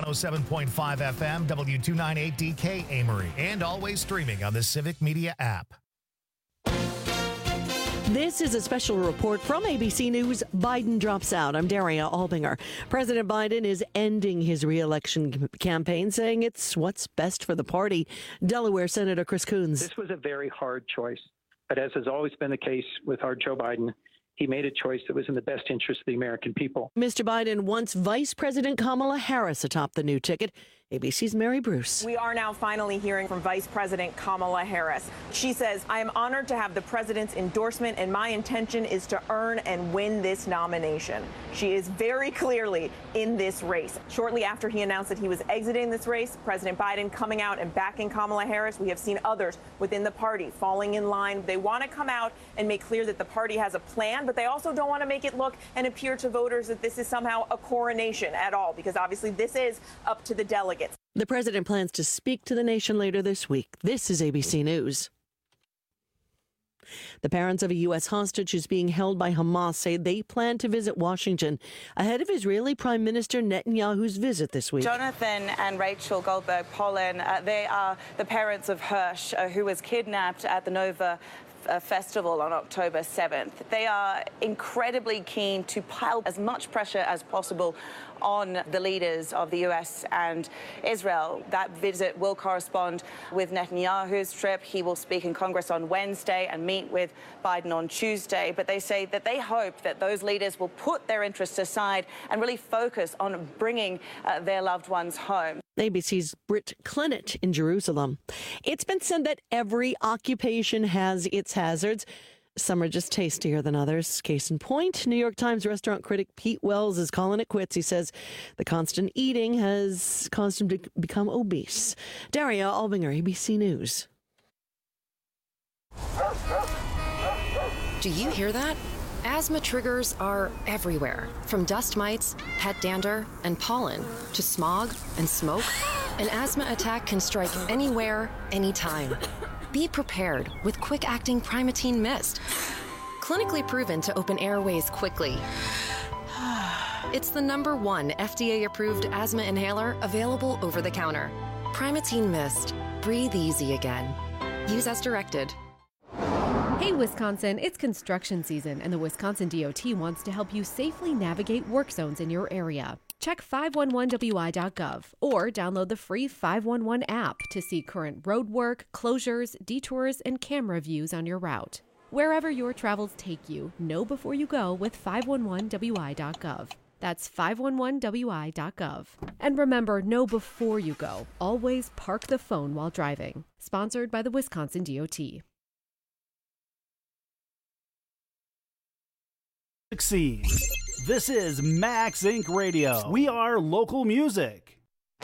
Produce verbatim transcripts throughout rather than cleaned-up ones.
one oh seven point five F M, W two ninety-eight D K Amory, and always streaming on the Civic Media app. This is a special report from A B C News. Biden drops out. I'm Daria Albinger. President Biden is ending his re-election campaign, saying it's what's best for the party. Delaware Senator Chris Coons. This was a very hard choice, but as has always been the case with our Joe Biden, he made a choice that was in the best interest of the American people. Mister Biden wants Vice President Kamala Harris atop the new ticket. A B C's Mary Bruce. We are now finally hearing from Vice President Kamala Harris. She says, I am honored to have the president's endorsement, and my intention is to earn and win this nomination. She is very clearly in this race. Shortly after he announced that he was exiting this race, President Biden coming out and backing Kamala Harris. We have seen others within the party falling in line. They want to come out and make clear that the party has a plan, but they also don't want to make it look and appear to voters that this is somehow a coronation at all, because obviously this is up to the delegates. The president plans to speak to the nation later this week. This is A B C News. The parents of a U S hostage who's being held by Hamas say they plan to visit Washington ahead of Israeli Prime Minister Netanyahu's visit this week. Jonathan and Rachel Goldberg Pollen, uh, they are the parents of Hirsch, uh, who was kidnapped at the Nova Uh, festival on October seventh. They are incredibly keen to pile as much pressure as possible on the leaders of the U S and Israel. That visit will correspond with Netanyahu's trip. He will speak in Congress on Wednesday and meet with Biden on Tuesday. But they say that they hope that those leaders will put their interests aside and really focus on bringing uh, their loved ones home. A B C's Britt Clennett in Jerusalem. It's been said that every occupation has its hazards. Some are just tastier than others. Case in point, New York Times restaurant critic Pete Wells is calling it quits. He says the constant eating has caused him to become obese. Daria Albinger, A B C News. Do you hear that? Asthma triggers are everywhere, from dust mites, pet dander, and pollen, to smog and smoke. An asthma attack can strike anywhere, anytime. Be prepared with quick-acting Primatene Mist. Clinically proven to open airways quickly. It's the number one F D A-approved asthma inhaler available over the counter. Primatene Mist. Breathe easy again. Use as directed. Hey Wisconsin, it's construction season and the Wisconsin D O T wants to help you safely navigate work zones in your area. Check five one one W I dot gov or download the free five one one app to see current road work, closures, detours, and camera views on your route. Wherever your travels take you, know before you go with five one one W I dot gov. That's five one one W I dot gov. And remember, know before you go. Always park the phone while driving. Sponsored by the Wisconsin D O T. Succeed. This is Max Incorporated. Radio. We are local music.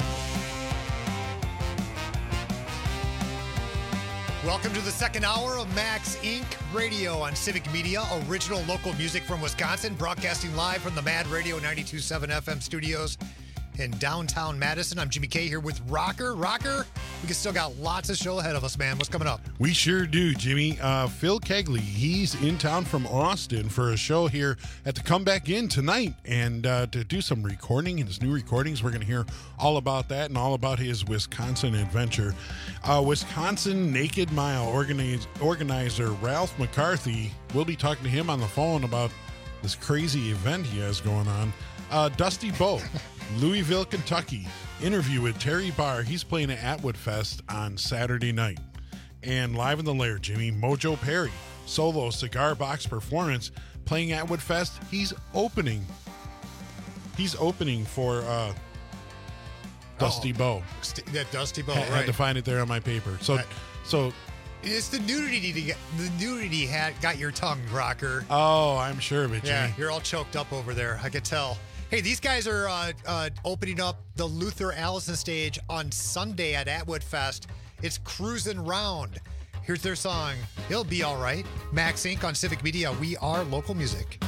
Welcome to the second hour of Max Incorporated. Radio on Civic Media, original local music from Wisconsin, broadcasting live from the Mad Radio ninety-two point seven F M studios in downtown Madison. I'm Jimmy K here with Rocker. Rocker, we still got lots of show ahead of us, man. What's coming up? We sure do, Jimmy. Uh, Phil Kegley, he's in town from Austin for a show here at the Comeback Inn tonight, and uh, to do some recording, his new recordings. We're going to hear all about that and all about his Wisconsin adventure. Uh, Wisconsin Naked Mile organize, organizer Ralph McCarthy, we'll be talking to him on the phone about this crazy event he has going on. Uh, Dusty Bowe, Louisville, Kentucky, interview with Terry Barr. He's playing at Atwood Fest on Saturday night. And live in the lair, Jimmy, Mojo Perry, solo cigar box performance, playing Atwood Fest. He's opening. He's opening for uh, Dusty oh, Bowe. St- that Dusty Bowe, I right. had to find it there on my paper. So, right. so it's the nudity to get the nudity hat got your tongue, Rocker. Oh, I'm sure of it, Jimmy. Yeah, you're all choked up over there. I could tell. Hey, these guys are uh, uh, opening up the Luther Allison stage on Sunday at Atwood Fest. It's Cruisin' Round. Here's their song, He'll Be All Right. Max Incorporated on Civic Media. We are local music.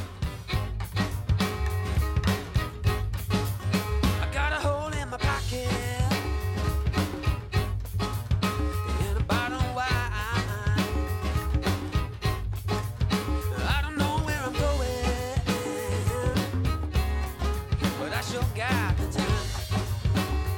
I got a hole in my pocket and a bottle of wine. I don't know where I'm going, but I sure got the time.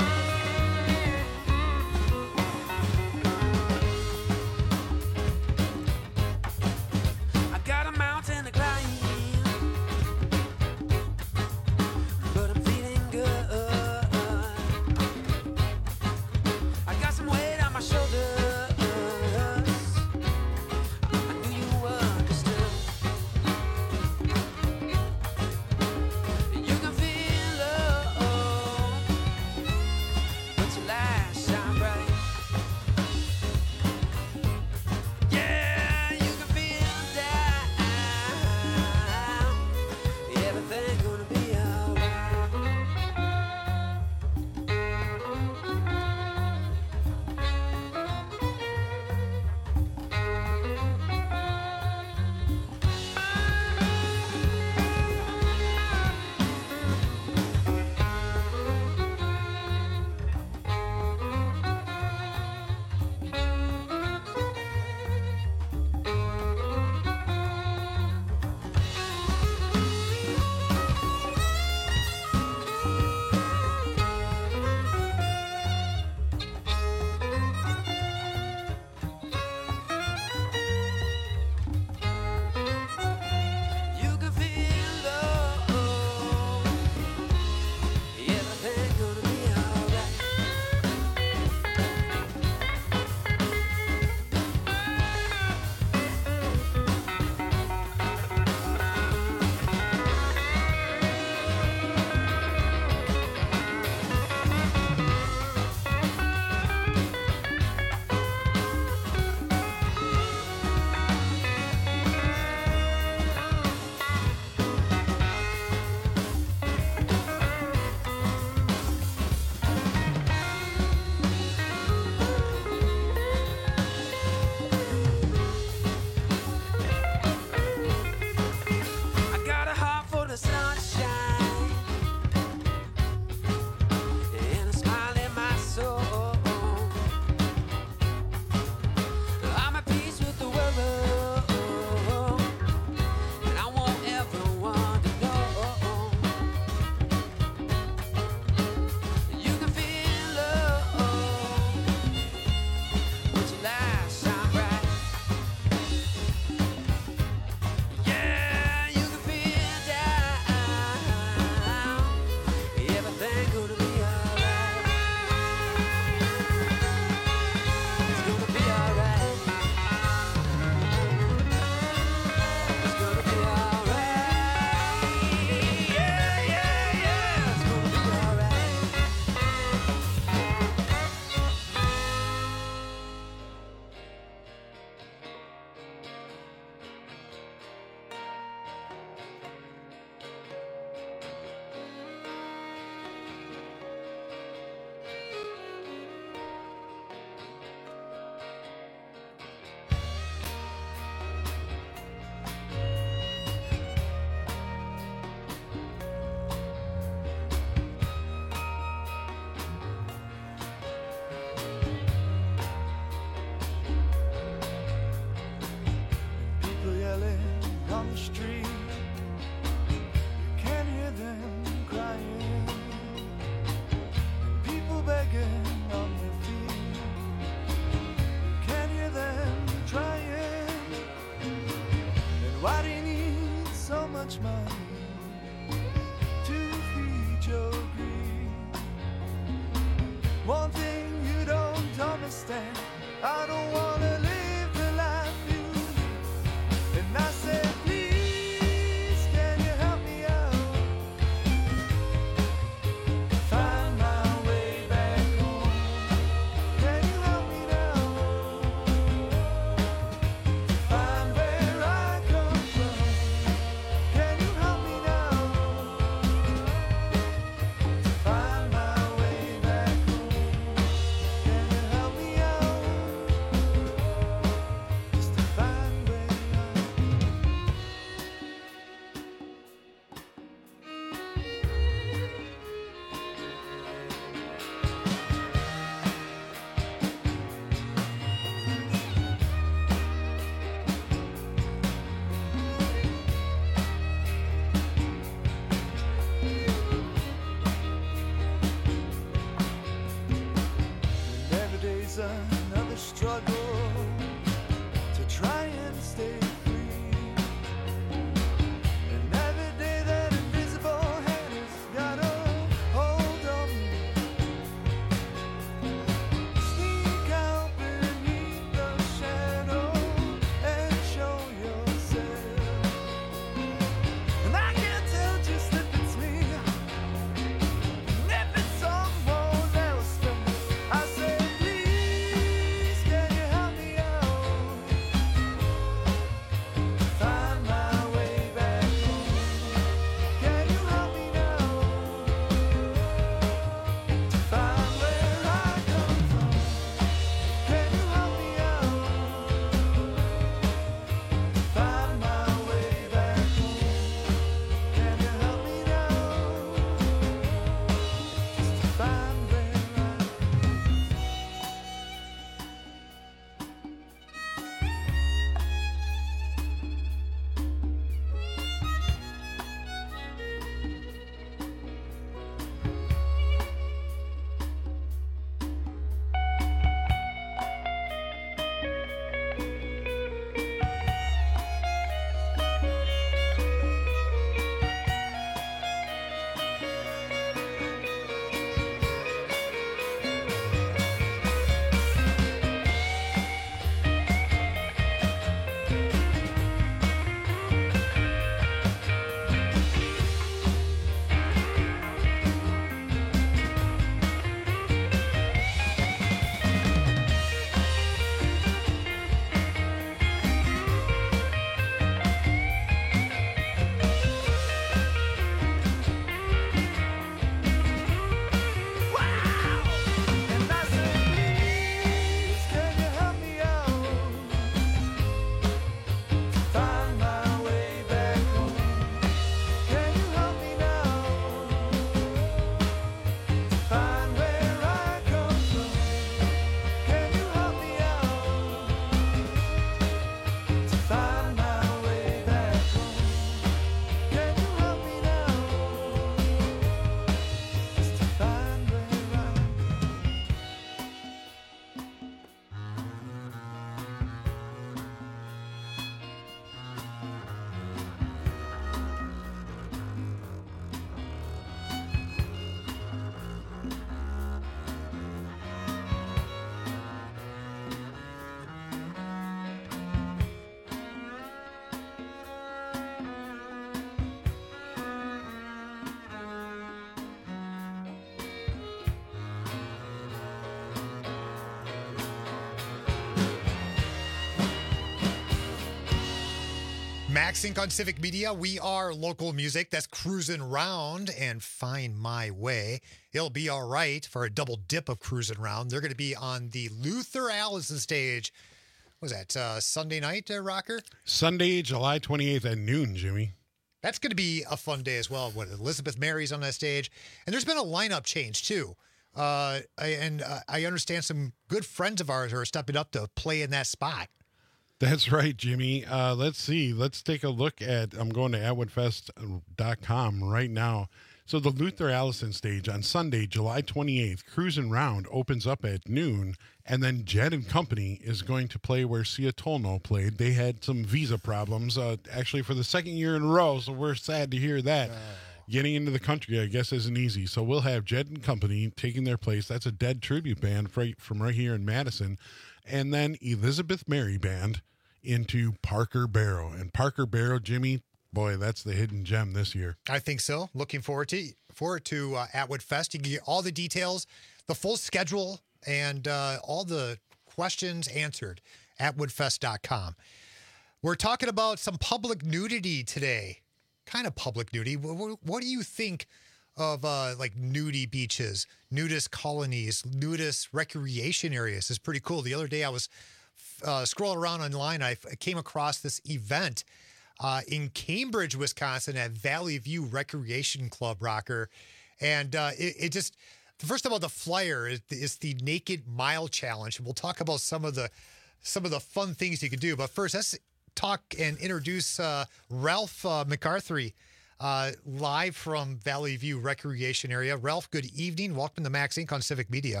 Max Inc on Civic Media. We are local music. That's Cruising Round and Find My Way. It'll be all right for a double dip of Cruising Round. They're going to be on the Luther Allison stage. What was that, uh, Sunday night, uh, Rocker? Sunday, July twenty-eighth at noon, Jimmy. That's going to be a fun day as well. When Elizabeth Mary's on that stage. And there's been a lineup change, too. Uh, I, and uh, I understand some good friends of ours are stepping up to play in that spot. That's right, Jimmy. Uh, let's see. Let's take a look at, I'm going to atwood fest dot com right now. So the Luther Allison stage on Sunday, July twenty-eighth, Cruising Round opens up at noon, and then Jed and Company is going to play where Sia Tolno played. They had some visa problems, uh, actually for the second year in a row, so we're sad to hear that. Oh. Getting into the country, I guess, isn't easy. So we'll have Jed and Company taking their place. That's a Dead tribute band from right here in Madison. And then Elizabeth Mary Band into Parker Barrow. And Parker Barrow, Jimmy, boy, that's the hidden gem this year. I think so. Looking forward to forward to uh, Atwood Fest. You can get all the details, the full schedule, and uh, all the questions answered at atwood fest dot com. We're talking about some public nudity today. Kind of public nudity. What, what do you think of uh, like nudie beaches, nudist colonies, nudist recreation areas? It's pretty cool. The other day I was uh, scrolling around online. I came across this event uh, in Cambridge, Wisconsin at Valley View Recreation Club, Rocker. And uh, it, it just, first of all, the flyer is, is the Naked Mile Challenge. And we'll talk about some of the some of the fun things you can do. But first, let's talk and introduce uh, Ralph uh, McCarthy, uh, live from Valley View Recreation Area. Ralph, good evening. Welcome to Max Inc on Civic Media.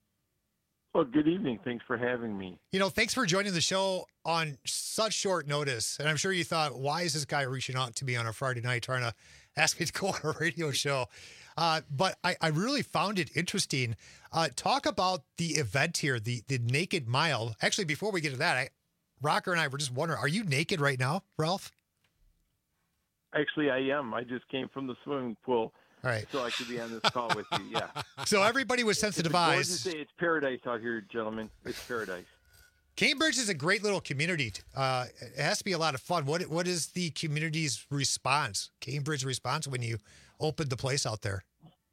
Well, good evening. Thanks for having me. You know, thanks for joining the show on such short notice. And I'm sure you thought, why is this guy reaching out to me on a Friday night trying to ask me to go on a radio show? Uh, but I, I really found it interesting. Uh, talk about the event here, the, the Naked Mile. Actually, before we get to that, I, Rocker and I were just wondering, are you naked right now, Ralph? Actually, I am. I just came from the swimming pool. All right. So I could be on this call with you, yeah. So everybody with sensitive eyes. It's, it's paradise out here, gentlemen. It's paradise. Cambridge is a great little community. Uh, it has to be a lot of fun. What What is the community's response, Cambridge response, when you opened the place out there?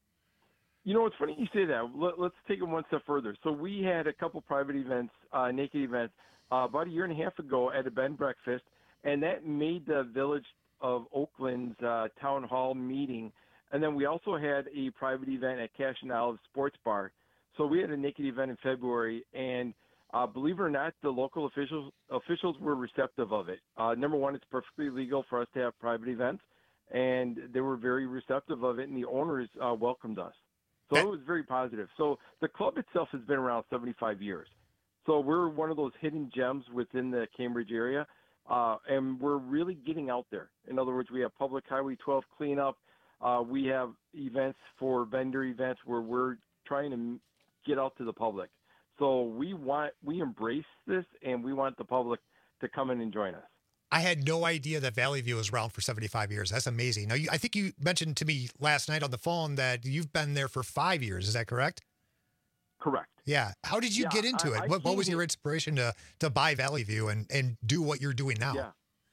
You know, it's funny you say that. Let, let's take it one step further. So we had a couple private events, uh, naked events, uh, about a year and a half ago at a bed and breakfast, and that made the Village of Oakland's uh, town hall meeting. And then we also had a private event at Cash and Olive Sports Bar. So we had a naked event in February, and uh, believe it or not, the local officials officials were receptive of it. Uh, number one, it's perfectly legal for us to have private events, and they were very receptive of it, and the owners uh, welcomed us. So it was very positive. So the club itself has been around seventy-five years. So we're one of those hidden gems within the Cambridge area, uh, and we're really getting out there. In other words, we have Public Highway twelve cleanup. Uh, we have events for vendor events where we're trying to get out to the public. So we want we embrace this, and we want the public to come in and join us. I had no idea that Valley View was around for seventy-five years. That's amazing. Now, you, I think you mentioned to me last night on the phone that you've been there for five years. Is that correct? Correct. Yeah. How did you yeah, get into I, it? I what, what was your inspiration to to buy Valley View and, and do what you're doing now? Yeah.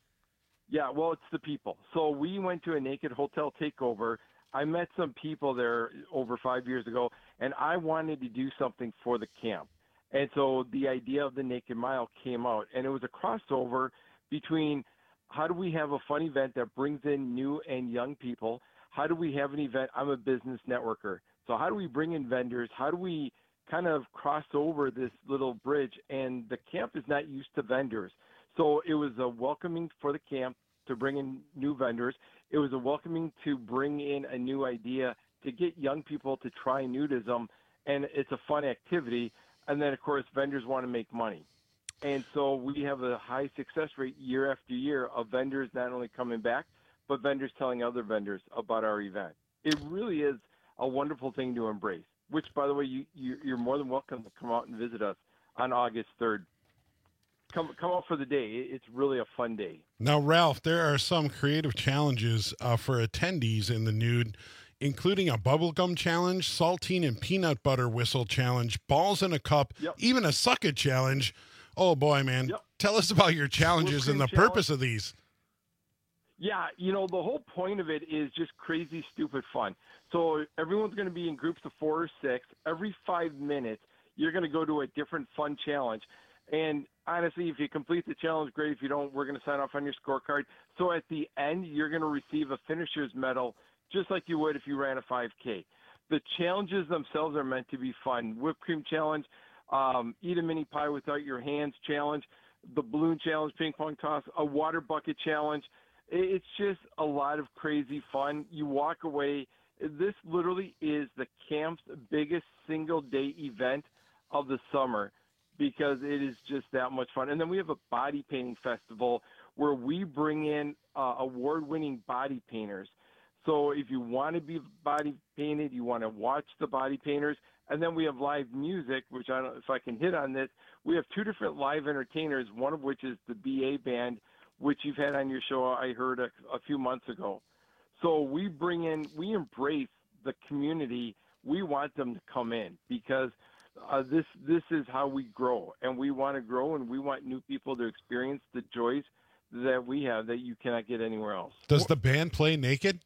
Yeah, well, it's the people. So we went to a naked hotel takeover. I met some people there over five years ago, and I wanted to do something for the camp. And so the idea of the Naked Mile came out, and it was a crossover between how do we have a fun event that brings in new and young people? How do we have an event? I'm a business networker. So how do we bring in vendors? How do we kind of cross over this little bridge? And the camp is not used to vendors. So it was a welcoming for the camp to bring in new vendors. It was a welcoming to bring in a new idea to get young people to try nudism. And it's a fun activity. And then, of course, vendors want to make money. And so we have a high success rate year after year of vendors not only coming back, but vendors telling other vendors about our event. It really is a wonderful thing to embrace, which, by the way, you, you, you're more than welcome to come out and visit us on August third. Come come out for the day. It's really a fun day. Now, Ralph, there are some creative challenges uh, for attendees in the nude, including a bubblegum challenge, saltine and peanut butter whistle challenge, balls in a cup, yep. even a suck it challenge. Oh, boy, man. Yep. Tell us about your challenges and the challenge. Purpose of these. Yeah, you know, the whole point of it is just crazy, stupid fun. So everyone's going to be in groups of four or six. Every five minutes, you're going to go to a different fun challenge. And honestly, if you complete the challenge, great. If you don't, we're going to sign off on your scorecard. So at the end, you're going to receive a finisher's medal just like you would if you ran a five K. The challenges themselves are meant to be fun. Whipped cream challenge, um, eat a mini pie without your hands challenge, the balloon challenge, ping pong toss, a water bucket challenge. It's just a lot of crazy fun. You walk away. This literally is the camp's biggest single-day event of the summer because it is just that much fun. And then we have a body painting festival where we bring in uh, award-winning body painters. So if you want to be body painted, you want to watch the body painters, and then we have live music, which I don't know if I can hit on this. We have two different live entertainers, one of which is the B A band, which you've had on your show, I heard a, a few months ago. So we bring in, we embrace the community. We want them to come in because uh, this this is how we grow, and we want to grow, and we want new people to experience the joys that we have that you cannot get anywhere else. Does the band play naked?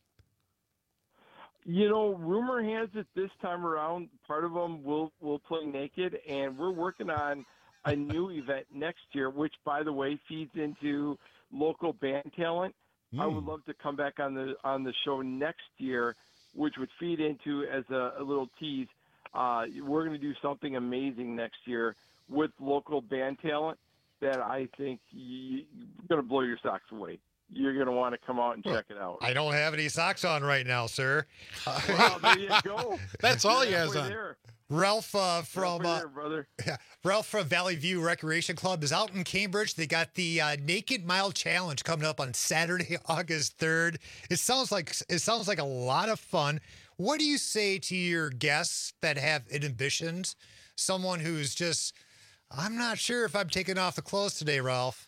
You know, rumor has it this time around, part of them will, will play naked, and we're working on a new event next year, which, by the way, feeds into local band talent. Mm. I would love to come back on the on the show next year, which would feed into, as a, a little tease, uh, we're going to do something amazing next year with local band talent that I think you're going to blow your socks away. You're going to want to come out and check it out. I don't have any socks on right now, sir. Well, there you go. That's all he You're has halfway on. there. Ralph uh, from Halfway uh, there, brother. yeah, Ralph from Valley View Recreation Club is out in Cambridge. They got the uh, Naked Mile Challenge coming up on Saturday, August third. It sounds like it sounds like a lot of fun. What do you say to your guests that have inhibitions? Someone who's just, I'm not sure if I'm taking off the clothes today, Ralph.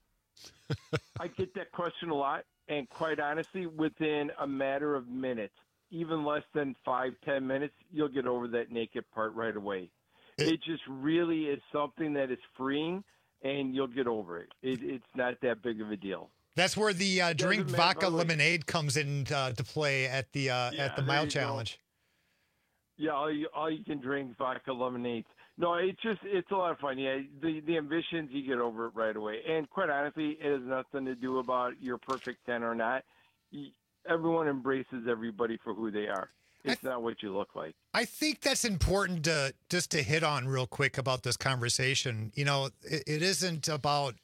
I get that question a lot, and quite honestly, within a matter of minutes, even less than five, ten minutes, you'll get over that naked part right away. It, it just really is something that is freeing, and you'll get over it. it it's not that big of a deal. That's where the uh, drink Doesn't vodka matter, lemonade comes in uh, to play at the uh, Yeah, at the there Mile you go. Challenge. Yeah, all you, all you can drink vodka lemonades. No, it's just it's a lot of fun. Yeah, the the ambitions, you get over it right away. And quite honestly, it has nothing to do about your perfect ten or not. You, everyone embraces everybody for who they are. It's not what you look like. I think that's important to just to hit on real quick about this conversation. You know, it, it isn't about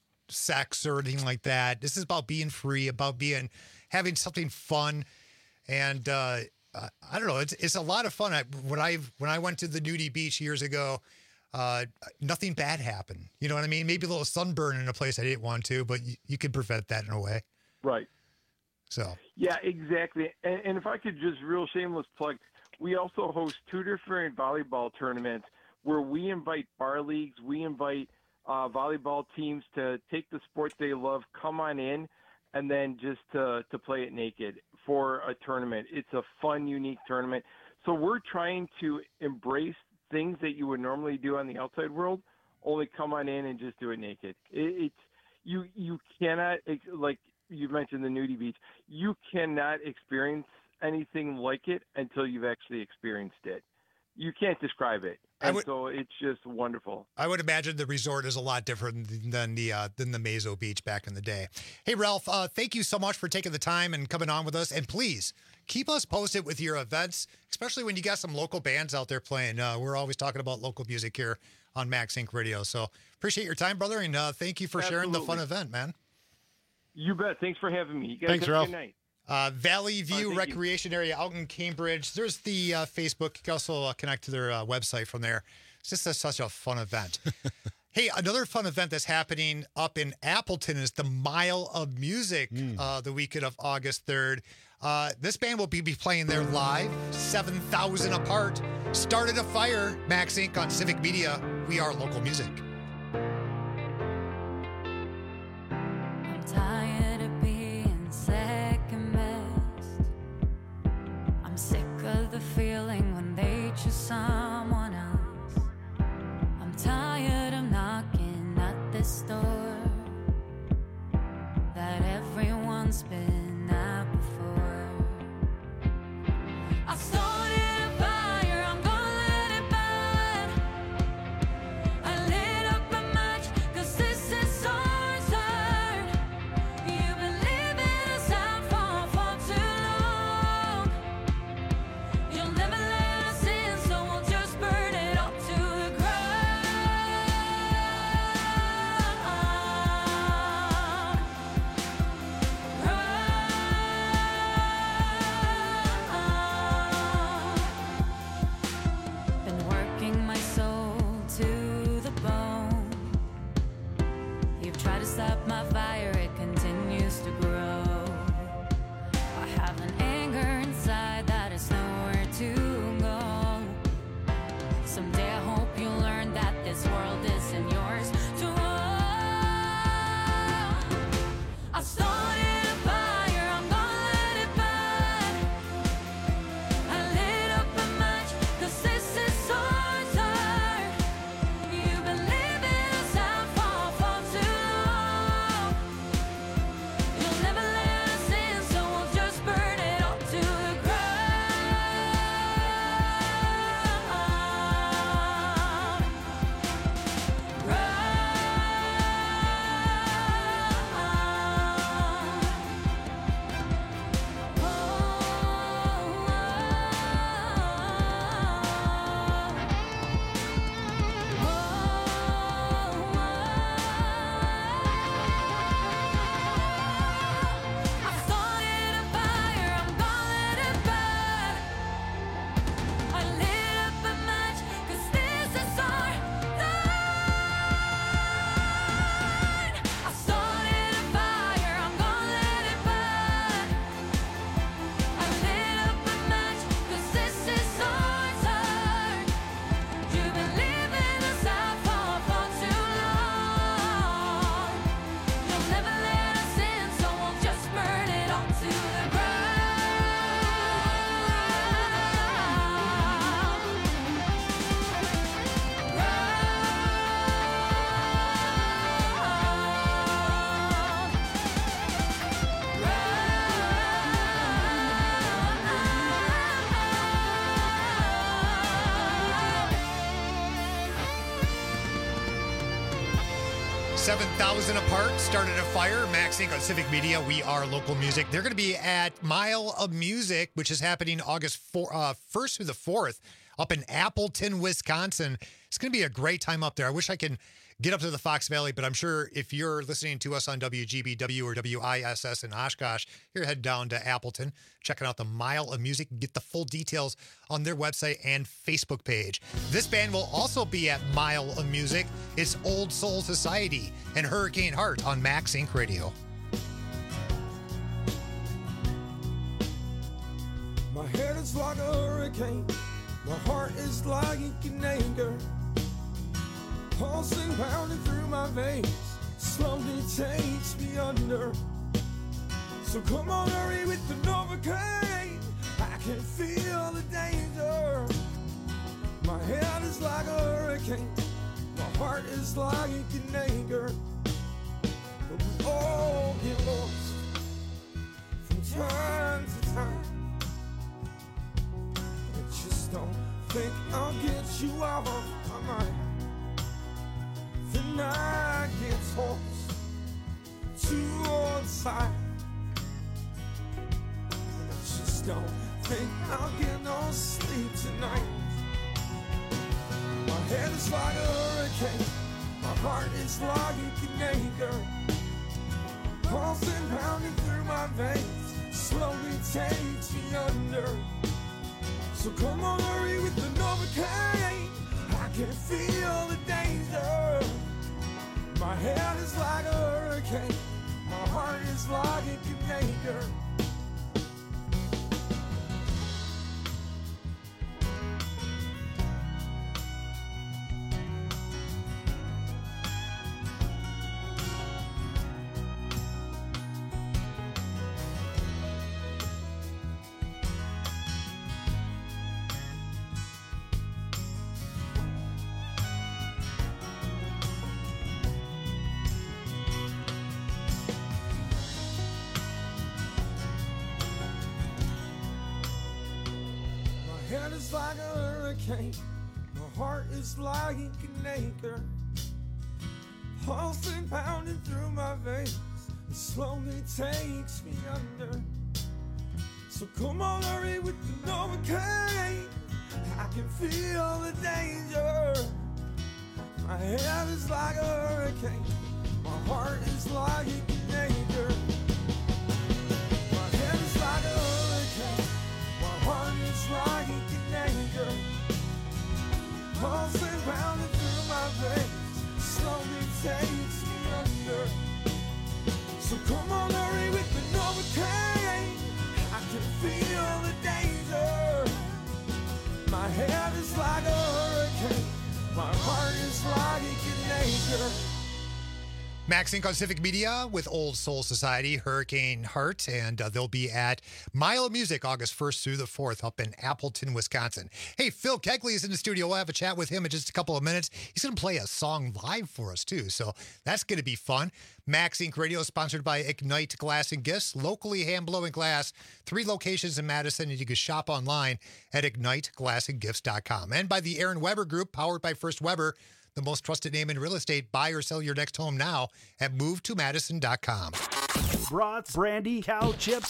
sex or anything like that. This is about being free, about being having something fun, and uh, uh, I don't know. It's it's a lot of fun. I, when I when I went to the nudie beach years ago, uh, nothing bad happened. You know what I mean? Maybe a little sunburn in a place I didn't want to, but you, you could prevent that in a way. Right. So. Yeah, exactly. And, and if I could just real shameless plug, we also host two different volleyball tournaments where we invite bar leagues, we invite uh, volleyball teams to take the sport they love, come on in, and then just to, to play it naked for a tournament. It's a fun, unique tournament. So we're trying to embrace things that you would normally do on the outside world, only come on in and just do it naked. It, it's you you cannot, like you mentioned the nudie beach, you cannot experience anything like it until you've actually experienced it. You can't describe it. And would, so it's just wonderful. I would imagine the resort is a lot different than the uh, than the Mazo Beach back in the day. Hey, Ralph, uh, thank you so much for taking the time and coming on with us. And please keep us posted with your events, especially when you got some local bands out there playing. Uh, we're always talking about local music here on Max Inc Radio. So appreciate your time, brother, and uh, thank you for Absolutely. sharing the fun event, man. You bet. Thanks for having me. You guys Thanks, have Ralph. a good night. Uh, Valley View thank Recreation Area out in Cambridge. There's the uh, Facebook. You can also uh, connect to their uh, website from there. It's just a, such a fun event. Hey, another fun event that's happening up in Appleton is the Mile of Music Mm. uh, the weekend of August third. Uh, this band will be, be playing there live, seven thousand apart. Started a fire, Max Incorporated on Civic Media. We are local music. I'm tired of being second best. I'm sick of the feeling when they choose someone else. I'm tired of knocking at this door that everyone once been at before. I started a fire, I'm gonna let it burn. I lit up a match, cause this is our turn. You've been living us out for far too long. You'll never let us in, so we'll just burn it up to the ground. Been working my soul to the bone. You've tried to stop my fire, it continues to grow. I have an anger inside that is nowhere to go. Someday I hope you learn that this world isn't yours to own. I started a fire, I'm gonna let it burn. I lit up a match, cause this is our turn. You've been living us out for far too long. You'll never let us in, so we'll just burn it up to the I started a fire, I'm gonna let it burn. I lit up a match, cause this is our turn. I started a fire, I'm gonna let it burn. I lit up a match, cause this is our turn. You've been living us out for far too long. You'll never let us in, so we'll just burn it all to the seven thousand apart, started a fire. Max Inc on Civic Media. We are local music. They're going to be at Mile of Music, which is happening August four, uh, first through the fourth up in Appleton, Wisconsin. It's going to be a great time up there. I wish I could get up to the Fox Valley, but I'm sure if you're listening to us on W G B W or W I S S in Oshkosh, you're head down to Appleton, checking out the Mile of Music. Get the full details on their website and Facebook page. This band will also be at Mile of Music. It's Old Soul Society and Hurricane Heart on Max Inc Radio. My head is like a hurricane, my heart is like an anger, pulsing, pounding through my veins, slowly takes me under. So come on, hurry with the Novocaine, I can feel the danger. My head is like a hurricane, my heart is like an anger, but we all get lost from time to time. Just don't think I'll get you out of my mind. The night gets hoarse to one side, and I just don't think I'll get no sleep tonight. My head is like a hurricane, my heart is like an anchor, pulsing, pounding through my veins, slowly takes me under. So come on, hurry with the Novocaine, I can feel the danger. My head is like a hurricane, my heart is like a anchor. like a hurricane. My heart is like an anchor, pulsing, pounding through my veins. It slowly takes me under. So come on, hurry with the Novocaine. I can feel the danger. My head is like a hurricane. My heart is like an anchor. My head is like a hurricane. My heart is like an anchor. Pulsing, pounding through my veins. Slowly takes me under. So come on, hurry with the Novocaine. I can feel the danger. My head is like a hurricane. My heart is like an anchor. Max Inc on Civic Media with Old Soul Society, Hurricane Heart, and uh, they'll be at Mile of Music August first through the fourth up in Appleton, Wisconsin. Hey, Phil Kegley is in the studio. We'll have a chat with him in just a couple of minutes. He's going to play a song live for us, too, so that's going to be fun. Max Inc Radio is sponsored by Ignite Glass and Gifts, locally hand-blowing glass, three locations in Madison, and you can shop online at ignite glass and gifts dot com. And by the Aaron Weber Group, powered by First Weber, the most trusted name in real estate. Buy or sell your next home now at move to madison dot com. Brats, brandy, cow chips,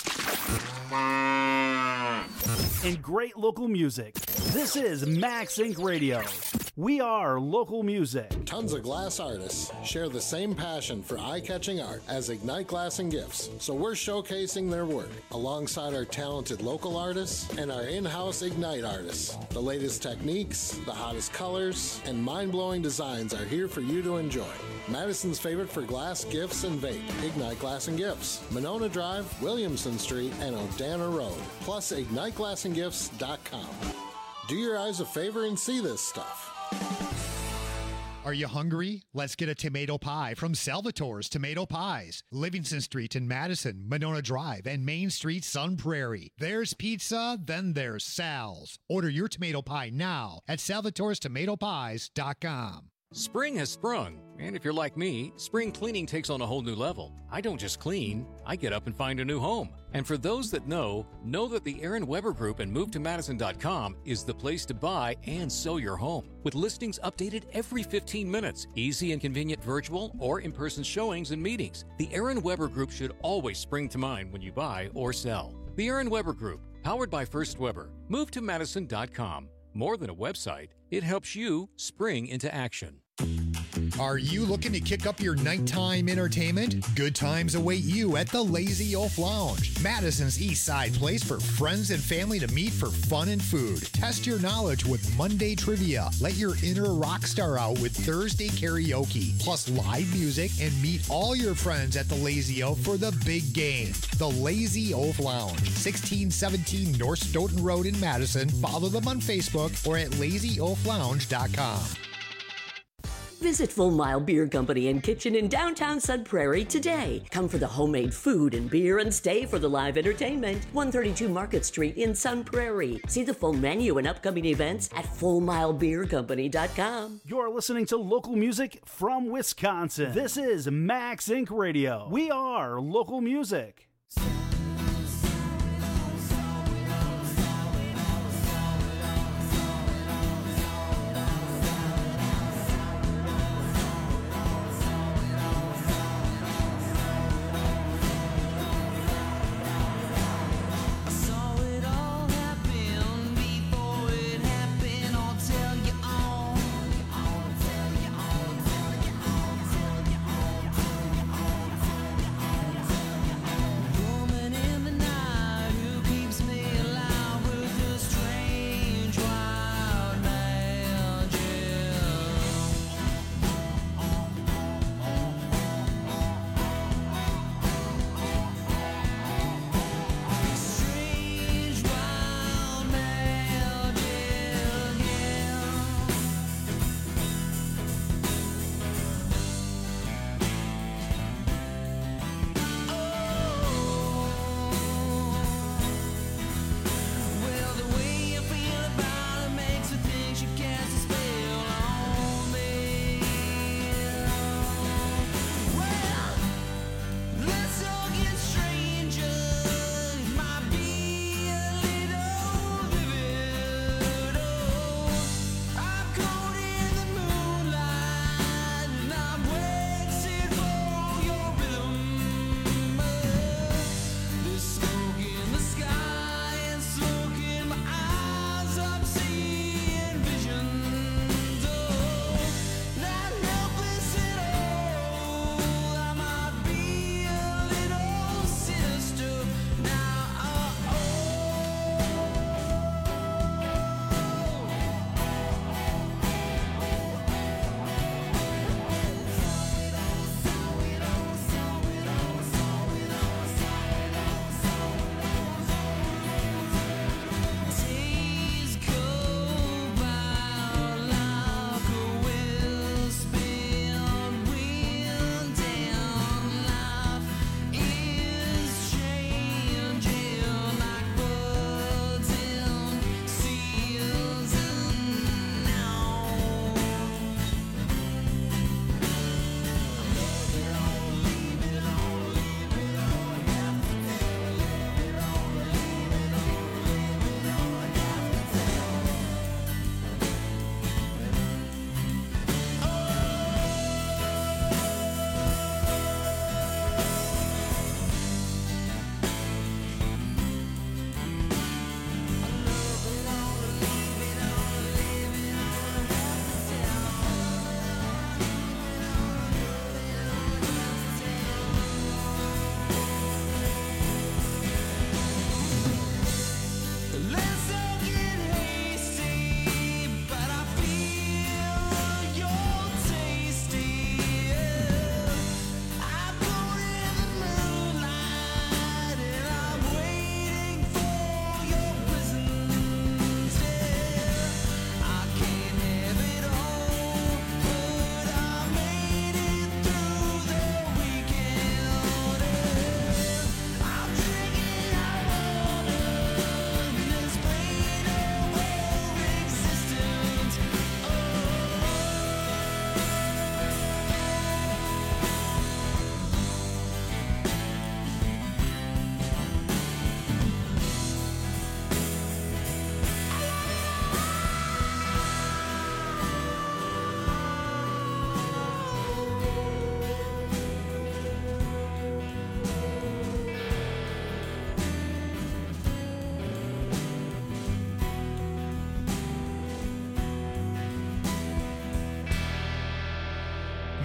and great local music. This is Max Inc Radio. We are local music. Tons of glass artists share the same passion for eye-catching art as Ignite Glass and Gifts, so we're showcasing their work alongside our talented local artists and our in-house Ignite artists. The latest techniques, the hottest colors, and mind-blowing designs are here for you to enjoy. Madison's favorite for glass, gifts, and vape, Ignite Glass and Gifts. Monona Drive, Williamson Street, and Odana Road. Plus, ignite glass and gifts dot com. Do your eyes a favor and see this stuff. Are you hungry? Let's get a tomato pie from Salvatore's Tomato Pies. Livingston Street in Madison, Monona Drive, and Main Street, Sun Prairie. There's pizza, then there's Sal's. Order your tomato pie now at salvatores tomato pies dot com. Spring has sprung, and if you're like me, spring cleaning takes on a whole new level. I don't just clean, I get up and find a new home. And for those that know, know that the Aaron Weber Group and move to madison dot com is the place to buy and sell your home. With listings updated every fifteen minutes, easy and convenient virtual or in-person showings and meetings, the Aaron Weber Group should always spring to mind when you buy or sell. The Aaron Weber Group, powered by First Weber, move to madison dot com. More than a website, it helps you spring into action. Are you looking to kick up your nighttime entertainment? Good times await you at the Lazy Oaf Lounge, Madison's East Side place for friends and family to meet for fun and food. Test your knowledge with Monday trivia. Let your inner rock star out with Thursday karaoke, plus live music, and meet all your friends at the Lazy Oaf for the big game. The Lazy Oaf Lounge, sixteen seventeen North Stoughton Road in Madison. Follow them on Facebook or at lazy oaf lounge dot com. Visit Full Mile Beer Company and Kitchen in downtown Sun Prairie today. Come for the homemade food and beer and stay for the live entertainment. one thirty-two Market Street in Sun Prairie. See the full menu and upcoming events at full mile beer company dot com. You're listening to local music from Wisconsin. This is Max Inc Radio. We are local music.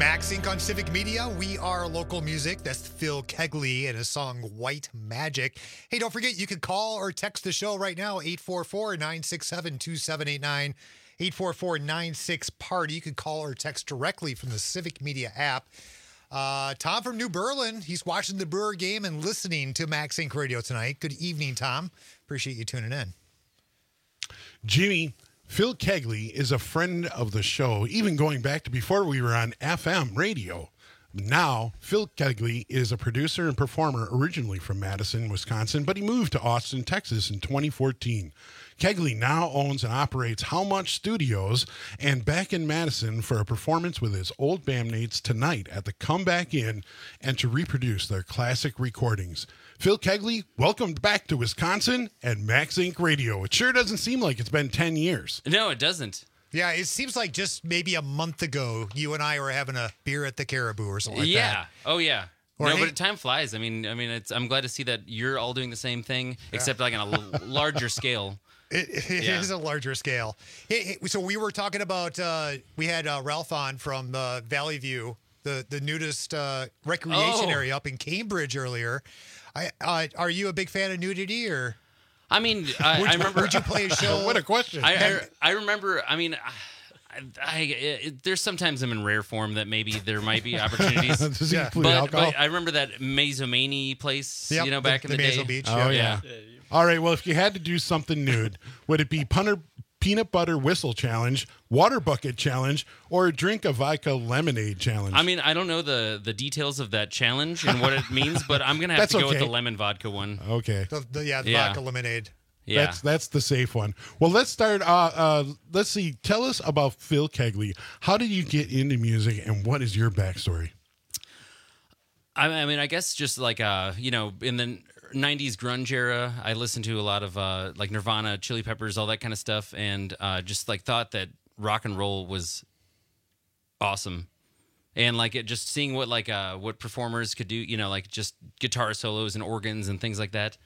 Max Inc on Civic Media. We are local music. That's Phil Kegley and his song White Magic. Hey, don't forget, you can call or text the show right now, eight four four, nine six seven, two seven eight nine, eight four four, nine six, party. You can call or text directly from the Civic Media app. Uh, Tom from New Berlin, he's watching the Brewer game and listening to Max Inc Radio tonight. Good evening, Tom. Appreciate you tuning in. Jimmy, Phil Kegley is a friend of the show, even going back to before we were on F M radio. Now, Phil Kegley is a producer and performer originally from Madison, Wisconsin, but he moved to Austin, Texas in twenty fourteen. Kegley now owns and operates How Much Studios and back in Madison for a performance with his old bandmates tonight at the Comeback Inn and to reproduce their classic recordings. Phil Kegley, welcome back to Wisconsin and Max Inc Radio. It sure doesn't seem like it's been ten years. No, it doesn't. Yeah, it seems like just maybe a month ago, you and I were having a beer at the Caribou or something like yeah. that. Oh, yeah. Or no, hey- but time flies. I mean, I mean, it's. I'm glad to see that you're all doing the same thing, except like on a l- larger scale. It, it Yeah. is a larger scale. Hey, hey, so we were talking about, uh, we had uh, Ralph on from uh, Valley View, the, the nudist uh, recreation Oh. area up in Cambridge earlier. I, uh, are you a big fan of nudity or? I mean, I, Would I you- remember. would you play a show? What a question. I, I, I remember. I mean, I, I it, there's sometimes I'm in rare form that maybe there might be opportunities. Does he but, include alcohol? but I remember that Mazomanie place. Yep, you know, the- back in the the, Mazo day. Beach, Oh, yeah. All right, well, if you had to do something nude, would it be punter, peanut butter whistle challenge, water bucket challenge, or drink a vodka lemonade challenge? I mean, I don't know the the details of that challenge and what it means, but I'm gonna have That's to go with okay. the lemon vodka one. Okay. The, the, yeah, the Yeah. vodka lemonade. Yeah. That's that's the safe one. Well, let's start. Uh, uh, let's see. Tell us about Phil Kegley. How did you get into music, and what is your backstory? I, I mean, I guess just like uh, you know, in the nineties grunge era, I listened to a lot of uh, like Nirvana, Chili Peppers, all that kind of stuff, and uh, just like thought that rock and roll was awesome, and like it just seeing what like uh, what performers could do, you know, like just guitar solos and organs and things like that.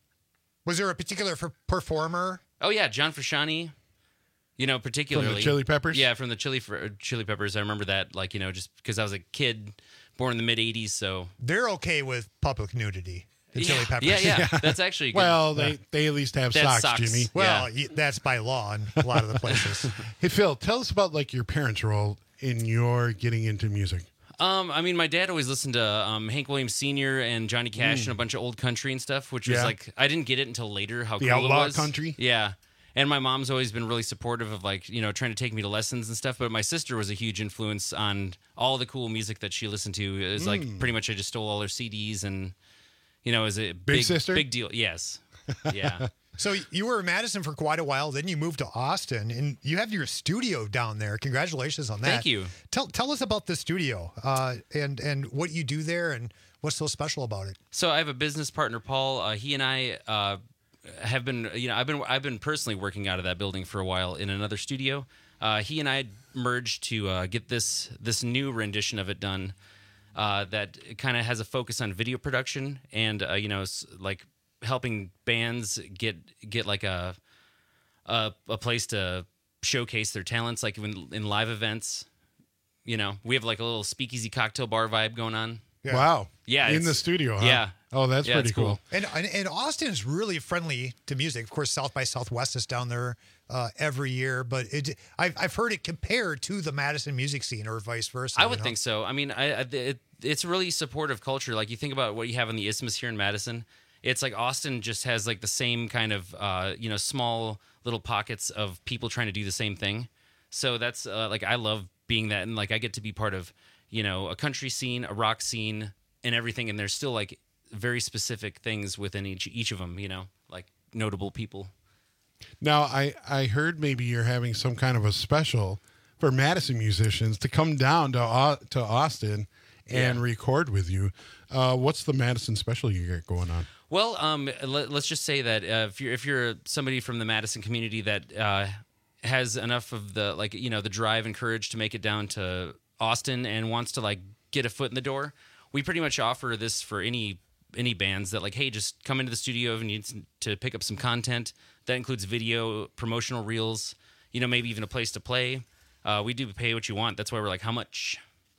Was there a particular for performer? Oh yeah, John Frusciante. You know, particularly Chili Peppers? Yeah, from the Chili Fr- Chili Peppers. I remember that, like you know, just because I was a kid born in the mid eighties, so They're okay with public nudity. The Yeah, Chili Peppers. yeah, yeah. That's actually good. Well, they, they at least have That's socks, socks. Jimmy. Well, y- that's by law in a lot of the places. Hey, Phil, tell us about like your parents' role in your getting into music. Um, I mean, my dad always listened to um, Hank Williams Senior and Johnny Cash Mm. and a bunch of old country and stuff, which was Yeah. like I didn't get it until later how The cool outlaw it was. country? Yeah. And my mom's always been really supportive of like, you know, trying to take me to lessons and stuff. But my sister was a huge influence on all the cool music that she listened to. It was like Mm. pretty much I just stole all her C Ds and, you know, it was a big, sister? big deal. Yes. Yeah. So you were in Madison for quite a while, then you moved to Austin, and you have your studio down there. Congratulations on that. Thank you. Tell tell us about the studio uh, and and what you do there, and what's so special about it. So I have a business partner, Paul. Uh, he and I uh, have been, you know, I've been, I've been personally working out of that building for a while in another studio. Uh, he and I merged to uh, get this this new rendition of it done. Uh, that kind of has a focus on video production and uh, you know, s- like helping bands get get like a a, a place to showcase their talents, like in, in live events. You know, we have like a little speakeasy cocktail bar vibe going on. Wow. Yeah, In it's- the studio, huh? Yeah. Oh, that's Yeah, pretty it's cool. And, and and Austin is really friendly to music. Of course, South by Southwest is down there uh, every year, but it I've I've heard it compared to the Madison music scene or vice versa. I you would know? think so. I mean, I, I it, it's really supportive culture. Like you think about what you have on the Isthmus here in Madison. It's like Austin just has like the same kind of uh, you know, small little pockets of people trying to do the same thing. So that's uh, like I love being that, and like I get to be part of, you know, a country scene, a rock scene, and everything. And there's still like very specific things within each each of them. You know, like notable people. Now, I, I heard maybe you're having some kind of a special for Madison musicians to come down to Au- to Austin and Yeah. record with you. Uh, what's the Madison special you got going on? Well, um, let, us just say that uh, if you're if you're somebody from the Madison community that uh, has enough of the like you know the drive and courage to make it down to Austin and wants to like get a foot in the door, we pretty much offer this for any any bands that like, hey, just come into the studio if you need to pick up some content. That includes video, promotional reels, you know, maybe even a place to play. Uh, we do pay what you want. That's why we're like, how much?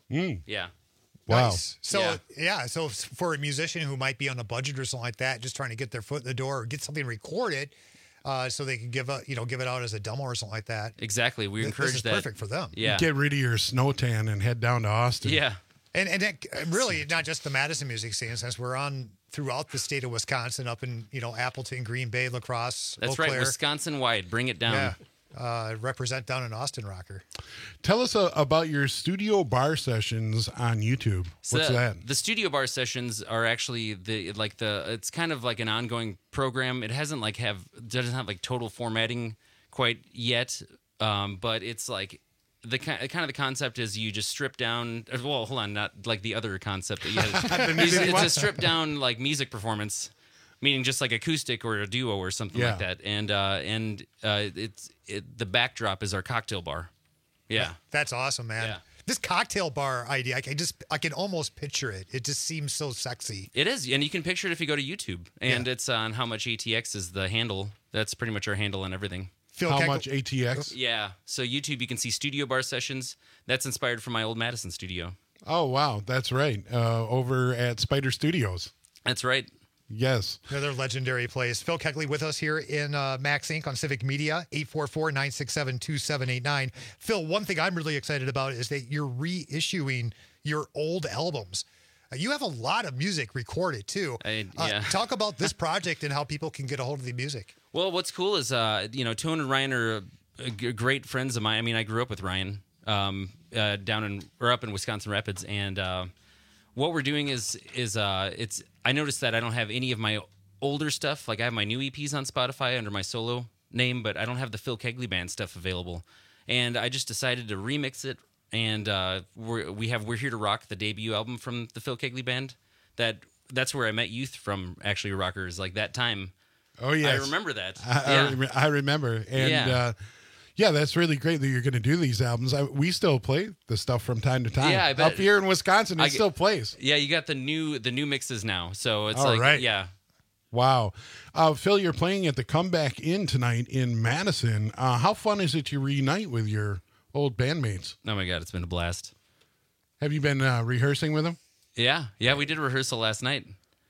Mm. Yeah. Wow. Nice. So Yeah. yeah. so f- for a musician who might be on a budget or something like that, just trying to get their foot in the door or get something recorded, uh, so they can give a, you know, give it out as a demo or something like that. Exactly. We Th- encourage this is that. perfect for them. Yeah. Get rid of your snow tan and head down to Austin. Yeah. And and it, really not just the Madison music scene, since we're on throughout the state of Wisconsin, up in you know Appleton, Green Bay, La Crosse, That's Eau right. Claire. Wisconsin wide. Bring it down. Yeah. Uh, represent down in Austin Rocker. Tell us uh, about your studio bar sessions on YouTube. So What's the, that? The studio bar sessions are actually the like the it's kind of like an ongoing program. It hasn't like have doesn't have like total formatting quite yet, um, but it's like the ki- kind of the concept is you just strip down. Well, hold on, not like the other concept that you had. it's, it's a stripped down like music performance. Meaning just like acoustic or a duo or something Yeah. like that, and uh, and uh, it's it, the backdrop is our cocktail bar. Yeah, That's awesome, man. Yeah. This cocktail bar idea, I can just I can almost picture it. It just seems so sexy. it is, and you can picture it if you go to YouTube, and it's on How Much A T X is the handle. That's pretty much our handle on everything. Phil How Keck- much A T X? Yeah, so YouTube you can see studio bar sessions. That's inspired from my old Madison studio. Oh, wow. That's right. Uh, over at Spider Studios. That's right. Yes. Another legendary place. Phil Keckley with us here in uh, Max Incorporated on Civic Media, eight four four, nine six seven, two seven eight nine. Phil, one thing I'm really excited about is that you're reissuing your old albums. Uh, you have a lot of music recorded, too. I, Uh, yeah. talk about this project and how people can get a hold of the music. Well, what's cool is, uh, you know, Tone and Ryan are uh, g- great friends of mine. I mean, I grew up with Ryan um, uh, down in or up in Wisconsin Rapids, and uh, what we're doing is is uh, it's. I noticed that I don't have any of my older stuff. Like I have my new E Ps on Spotify under my solo name, but I don't have the Phil Kegley Band stuff available. And I just decided to remix it. And uh, we're, we have "We're Here to Rock," the debut album from the Phil Kegley Band. That that's where I met Youth from. Actually, rockers like that time. Oh, yes. I remember that. I, I, yeah. rem- I remember. And Yeah. uh, yeah, that's really great that you're going to do these albums. I, we still play the stuff from time to time. Yeah, I bet. Up here in Wisconsin, it I- still plays. Yeah, you got the new the new mixes now, so it's All like right. yeah. Wow. Uh, Phil, you're playing at the Comeback Inn tonight in Madison. Uh, how fun is it to reunite with your old bandmates? Oh my god, it's been a blast. Have you been uh, rehearsing with them? Yeah, yeah, we did a rehearsal last night.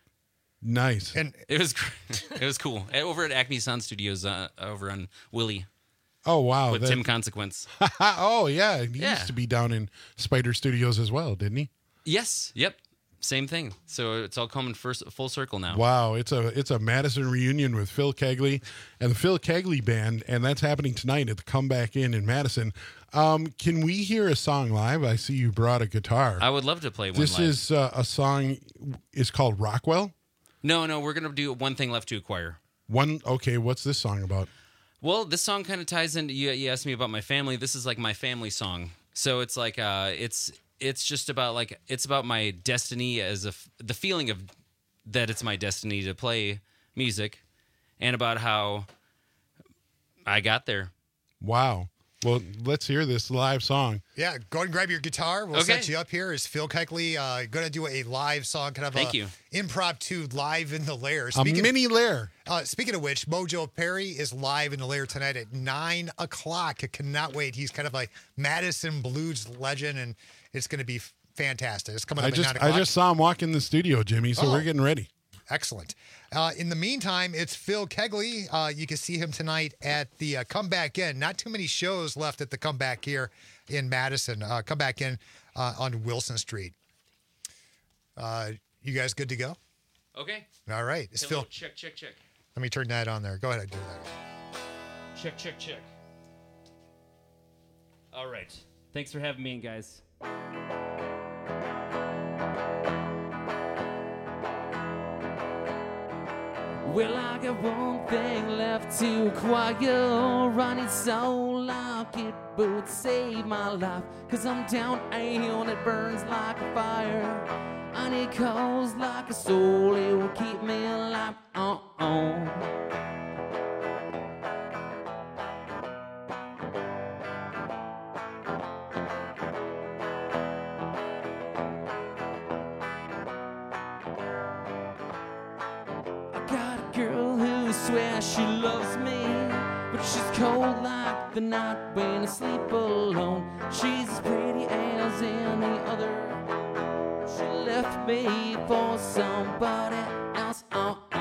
Nice. And It was gr- it was cool over at Acme Sound Studios uh, over on Willie Oh, wow. with that- Tim Consequence. oh, yeah. He Yeah. used to be down in Spider Studios as well, didn't he? Yes, yep, same thing. So it's all coming first full circle now. Wow, it's a it's a Madison reunion with Phil Kegley and the Phil Kegley Band, and that's happening tonight at the Comeback Inn in Madison. Um, can we hear a song live? I see you brought a guitar. I would love to play one This live. is uh, a song. It's called Rockwell. No, no, we're gonna do One Thing Left to Acquire. One. Okay, what's this song about? Well, this song kind of ties into you, you asked me about my family. This is like my family song. So it's like uh it's it's just about like it's about my destiny as a f- the feeling of that it's my destiny to play music and about how I got there. Wow. Well, let's hear this live song. yeah, go ahead and grab your guitar. We'll Okay. set you up here. Is Phil Keckley uh, going to do a live song, kind of Thank a you. impromptu live in the lair? A mini lair. Uh, speaking of which, Mojo Perry is live in the lair tonight at nine o'clock. I cannot wait. He's kind of like Madison blues legend, and it's going to be fantastic. It's coming up I at just nine o'clock. I just saw him walk in the studio, Jimmy. So Oh. we're getting ready. Excellent. Uh, in the meantime, it's Phil Kegley. Uh, you can see him tonight at the uh, Comeback Inn. Not too many shows left at the Comeback here in Madison. Uh, Comeback Inn uh, on Wilson Street. Uh, you guys good to go? Okay. All right. It's Hello, Phil. check, check, check. Let me turn that on there. Go ahead and do that. Check, check, check. All right. Thanks for having me in, guys. Well, I got one thing left to acquire. Running so like it would save my life. Cause I'm down a hill and it burns like a fire. And it calls like a soul, it will keep me alive. Uh-oh. I got a girl who swears she loves me. but she's cold like the night when I sleep alone. She's as pretty as any other. She left me for somebody else. Oh, oh.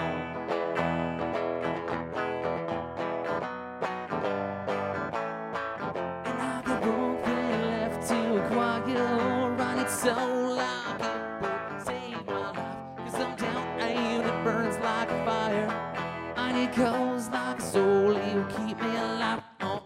And I got one thing left to acquire. I need so like it would save my life. Cause I'm down and it burns like fire. I need coals like a soul, you keep me alive. Oh.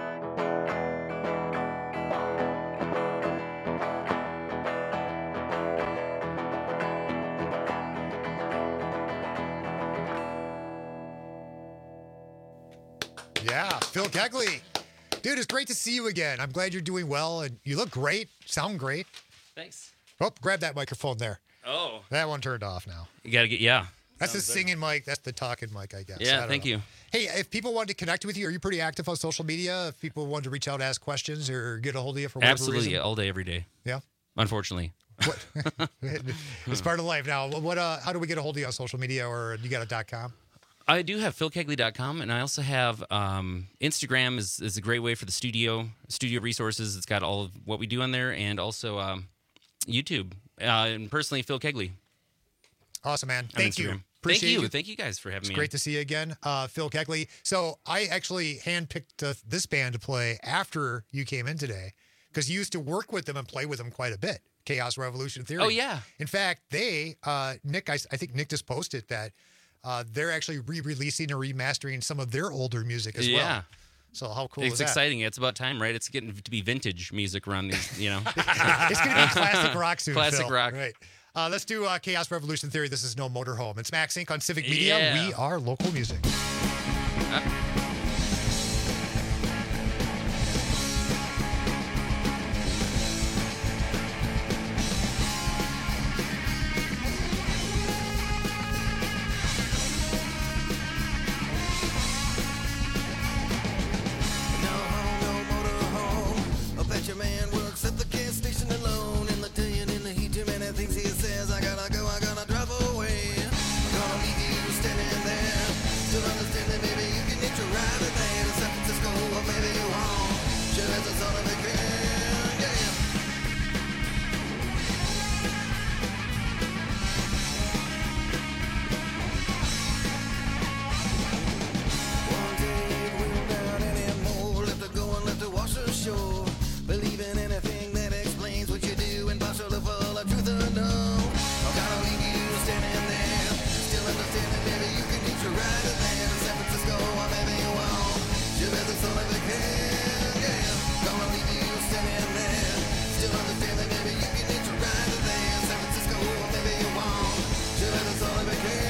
Yeah, Phil Kegley. Dude, it's great to see you again. I'm glad you're doing well, and you look great. Sound great. Thanks. Oh, grab that microphone there. Oh. That one turned off now. You gotta get yeah. That's the Sounds singing mic. That's the talking mic, I guess. I Yeah, don't thank know. you. Hey, if people wanted to connect with you, are you pretty active on social media? If people wanted to reach out, ask questions, or get a hold of you for whatever Absolutely, reason? all day, every day. Yeah. Unfortunately. It's part of life now. What? Uh, how do we get a hold of you on social media, or you got a dot com? I do have phil kegley dot com, and I also have um, Instagram is, is a great way for the studio studio resources. It's got all of what we do on there, and also um, YouTube. Uh, and personally, Phil Kegley. Awesome, man. on Thank you. Instagram. Appreciate Thank you. you. Thank you guys for having It's me. great to see you again, uh, Phil Kegley. So I actually handpicked uh, this band to play after you came in today because you used to work with them and play with them quite a bit. Chaos Revolution Theory. Oh, yeah. In fact, they, uh, Nick, I, I think Nick just posted that uh, they're actually re-releasing or remastering some of their older music as well. Yeah. So how cool It's is that? exciting. It's about time, right? It's getting to be vintage music around these, you know. It's going to be classic rock soon, Classic Phil. rock. Right. Uh, let's do uh, Chaos Revolution Theory. This is No Motorhome. It's Max Inc on Civic Media. Yeah. We are local music. I bet your man works at the gas station alone. In the day and in the heat, too many things he says. I gotta go, I gotta drive away. I'm gonna leave you standing there. Still understanding, maybe you can hitch a ride with me to San Francisco, or maybe you won't. Sure as a son of a gun, yeah. One day it will not anymore. Let the go and let the wash ashore. Believe in anything that explains what you do, impartially full of truth or no. I'm gonna leave you standing there, still understanding. Maybe you can hitch a ride with me to San Francisco, or maybe you won't. Sure as the son of a gun, yeah. Gonna leave you standing there, still understanding. Maybe you can hitch a ride with me to San Francisco, or maybe you won't. Sure as the son of a gun.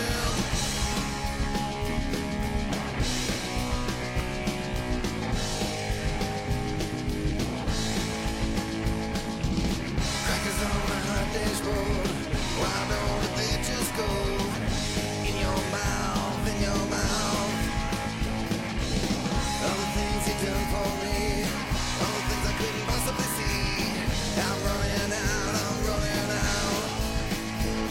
Crackers on the hot dashboard. Why don't they just go in your mouth, in your mouth? All the things you done for me, all the things I couldn't possibly see. I'm running out, I'm running out.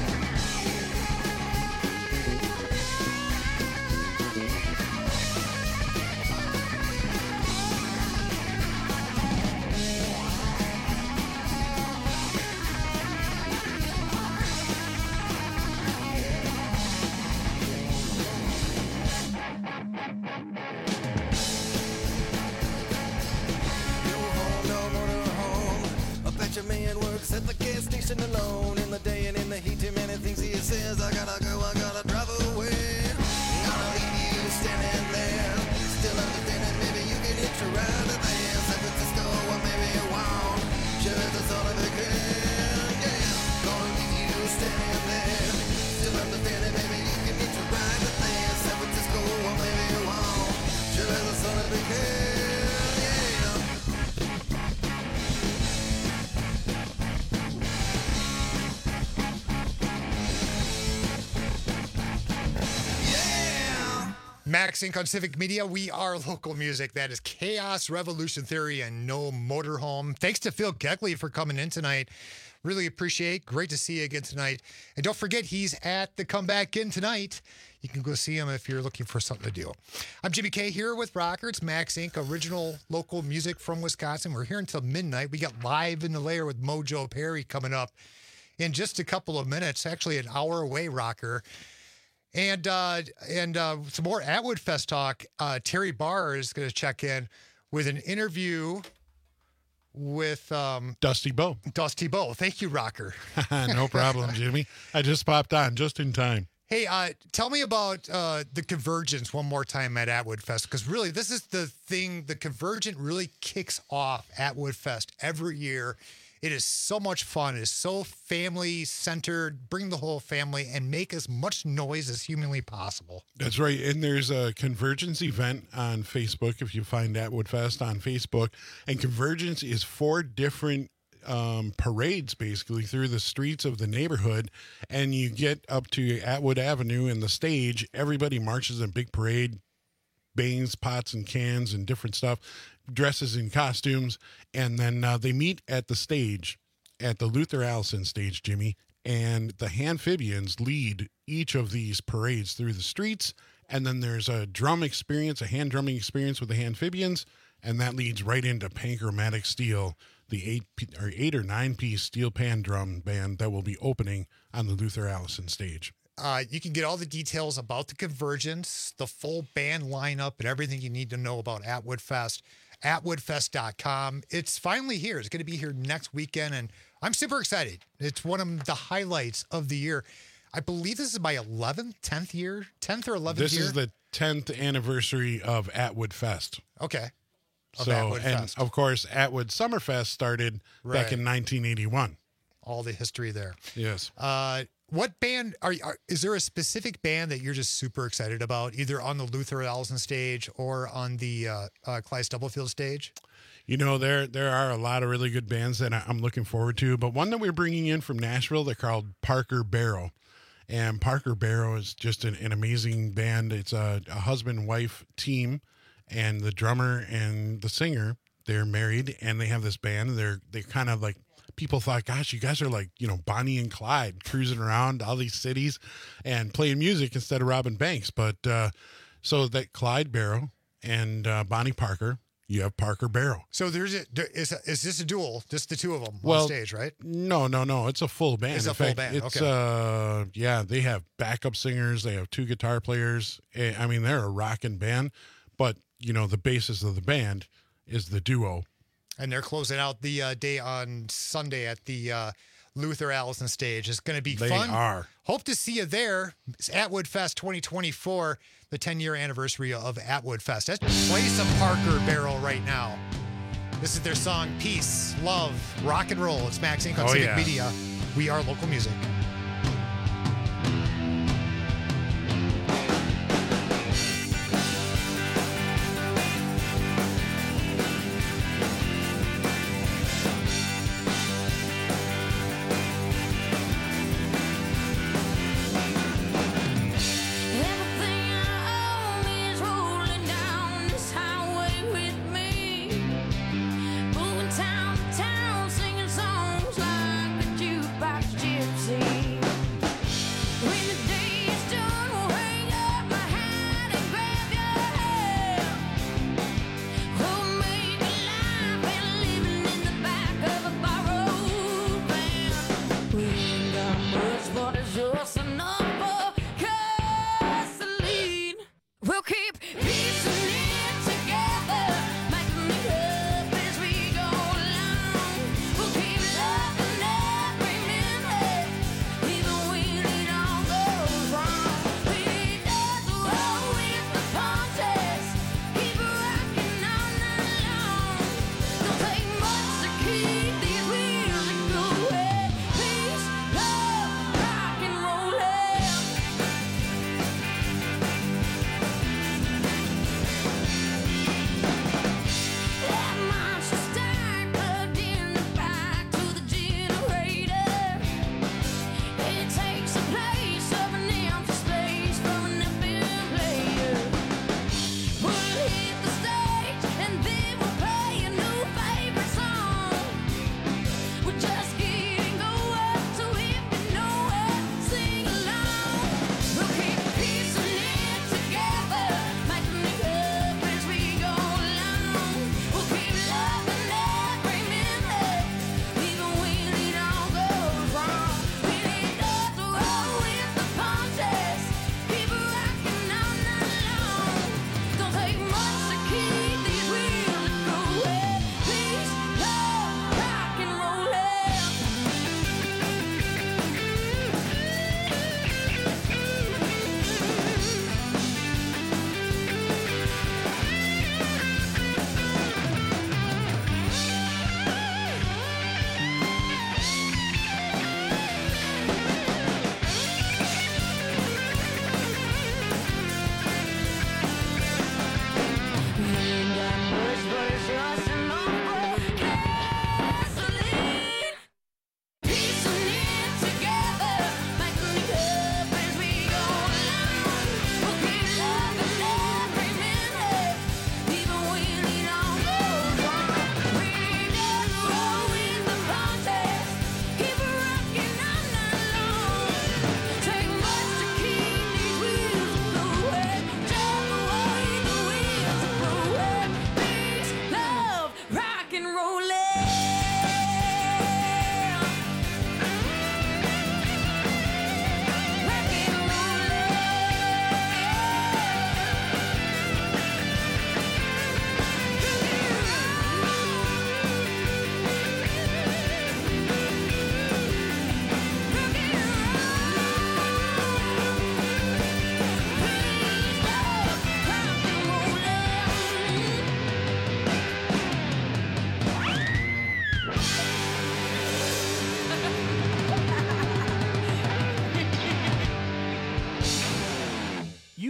No motor home. I bet your man works at the gas station alone. In the day and in the heat, too many things he says. I gotta go, I gotta drive away. Gonna leave you standing there, still understanding. Maybe you can hitch a ride to there, San Francisco, or maybe you won't. Sure as the son of a gun, yeah. Gonna leave you standing there, still understanding. Maybe you can hitch a ride to there, San Francisco, or maybe you won't. Sure as the son of a gun, yeah. Max Inc on Civic Media. We are local music. That is Chaos Revolution Theory and No Motorhome. Thanks to Phil Kegley for coming in tonight. Really appreciate. Great to see you again tonight. And don't forget, he's at the Comeback Inn tonight. You can go see him if you're looking for something to do. I'm Jimmy K here with Rocker. It's Max Incorporated, original local music from Wisconsin. We're here until midnight. We got Live in the Lair with Mojo Perry coming up in just a couple of minutes, actually an hour away, Rocker. And uh, and uh, some more Atwood Fest talk. Uh, Terry Barr is going to check in with an interview with um, Dusty Bo. Dusty Bo. Thank you, Rocker. No problem, Jimmy. I just popped on just in time. Hey, uh, tell me about uh, the Convergence one more time at Atwood Fest, because really this is the thing. The Convergent really kicks off Atwood Fest every year. It is so much fun. It is so family-centered. Bring the whole family and make as much noise as humanly possible. That's right. And there's a Convergence event on Facebook if you find Atwood Fest on Facebook. And Convergence is four different um, parades, basically, through the streets of the neighborhood. And you get up to Atwood Avenue and the stage. Everybody marches in a big parade, bangs pots and cans and different stuff, dresses in costumes, and then uh, they meet at the stage, at the Luther Allison stage, Jimmy, and the Handphibians lead each of these parades through the streets, and then there's a drum experience, a hand drumming experience with the Handphibians, and that leads right into Panchromatic Steel, the eight or eight or nine piece steel pan drum band that will be opening on the Luther Allison stage. Uh, you can get all the details about the Convergence, the full band lineup, and everything you need to know about Atwood Fest, atwood fest dot com. It's finally here. It's going to be here next weekend, and I'm super excited. It's one of the highlights of the year. I believe this is my eleventh, tenth year, tenth or eleventh This year. is the tenth anniversary of Atwood Fest. Okay. Of so, Atwood and Fest. of course, Atwood Summerfest started Right. back in nineteen eighty-one. All the history there. Yes. Uh, what band are, are is there a specific band that you're just super excited about, either on the Luther Allison stage or on the uh, uh, Clyde Stubblefield stage? You know, there there are a lot of really good bands that I- I'm looking forward to, but one that we're bringing in from Nashville, they're called Parker Barrow. And Parker Barrow is just an, an amazing band. It's a, a husband-wife team, and the drummer and the singer, they're married, and they have this band. They're they're kind of like, people thought, gosh, you guys are like, you know, Bonnie and Clyde cruising around all these cities and playing music instead of robbing banks. But uh, so that Clyde Barrow and uh, Bonnie Parker, you have Parker Barrow. So there's a, is is this a duel? Just the two of them Well, on stage, right? No, no, no. It's a full band. It's In a full fact, band, It's okay. uh, yeah. They have backup singers. They have two guitar players. Eh, I mean, they're a rocking band. But you know, the basis of the band is the duo. And they're closing out the uh, day on Sunday at the uh, Luther Allison stage. It's going to be They fun. are. Hope to see you there. It's Atwood Fest twenty twenty-four, the ten-year anniversary of Atwood Fest. Let's play some Parker Barrel right now. This is their song, Peace, Love, Rock and Roll. It's Max Inc. on Oh, Civic yeah. Media. We are local music. Everything I own is rolling down this highway with me. Moving town to town, singing songs like a jukebox gypsy.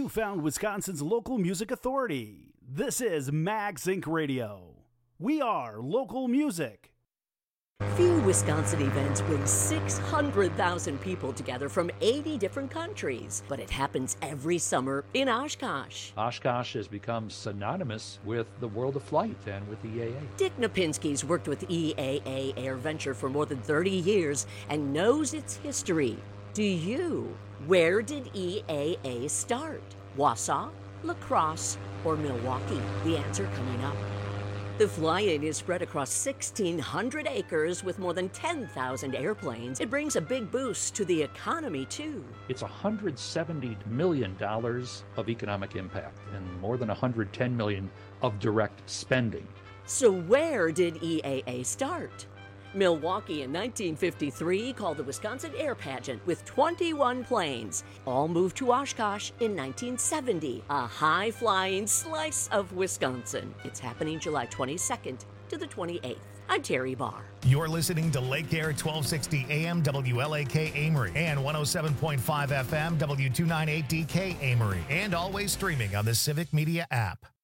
You found Wisconsin's local music authority. This is Max Inc Radio. We are local music. Few Wisconsin events bring six hundred thousand people together from eighty different countries, but it happens every summer in Oshkosh. Oshkosh has become synonymous with the world of flight and with E A A. Dick Napinski's worked with E A A AirVenture for more than thirty years and knows its history. Do you? Where did E A A start? Wausau, La Crosse, or Milwaukee? The answer coming up. The fly-in is spread across sixteen hundred acres with more than ten thousand airplanes. It brings a big boost to the economy, too. It's one hundred seventy million dollars of economic impact and more than one hundred ten million dollars of direct spending. So where did E A A start? Milwaukee in nineteen fifty-three called the Wisconsin Air Pageant with twenty-one planes. All moved to Oshkosh in nineteen seventy, a high-flying slice of Wisconsin. It's happening July twenty-second to the twenty-eighth. I'm Terry Barr. You're listening to Lake Air twelve sixty A M W L A K Amory and one oh seven point five F M W two ninety-eight D K Amory, and always streaming on the Civic Media app.